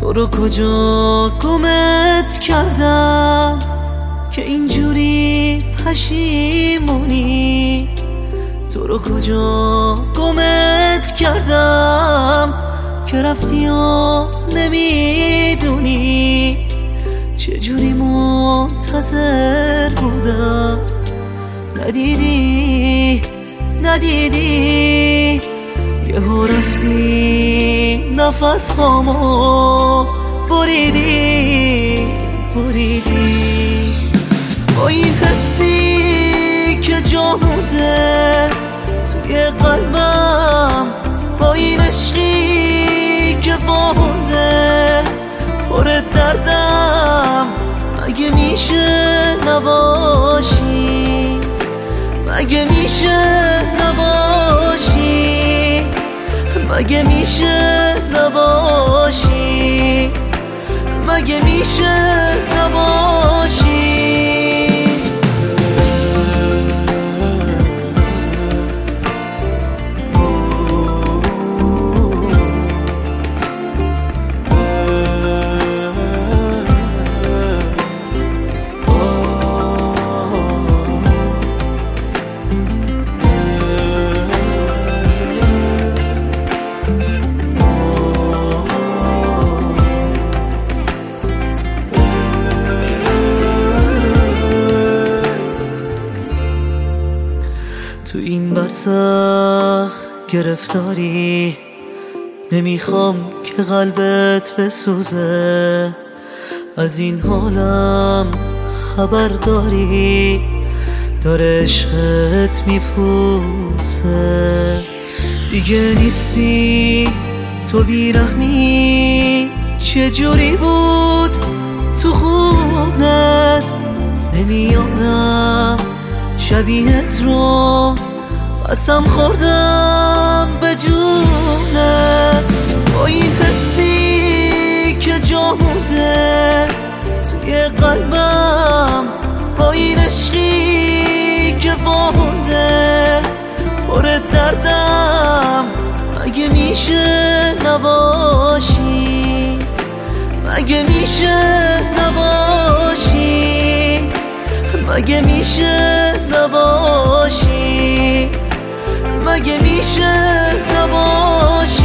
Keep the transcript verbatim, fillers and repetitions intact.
تو رو کجا گمت کردم که اینجوری پشیمونی؟ تو رو کجا گمت کردم که رفتی و نمیدونی؟ چجوری منتظر بودم ندیدی ندیدی یهو رفتی نفس هامو بریدی بریدی. با این حسی که جا مونده توی قلبم، با این عشقی که وامونده پر دردم، مگه میشه نباشی؟ مگه میشه نباشی؟ مگه میشه نباشی؟ مگه میشه نباشی؟ تو این برزخ گرفتاری، نمیخوام که قلبت بسوزه. از این حالم خبر داری، داره عشقت میپوسه. دیگه نیستی تو بیرحمی، چجوری بود تو خونت؟ نمیارم شبیهت رو، قسم خوردم به جونت. با این حسی که جا مونده توی قلبم، با این عشقی که وامونده پر دردم، مگه میشه نباشی؟ مگه میشه نباشی؟ مگه میشه نباشی؟ مگه میشه نباشی؟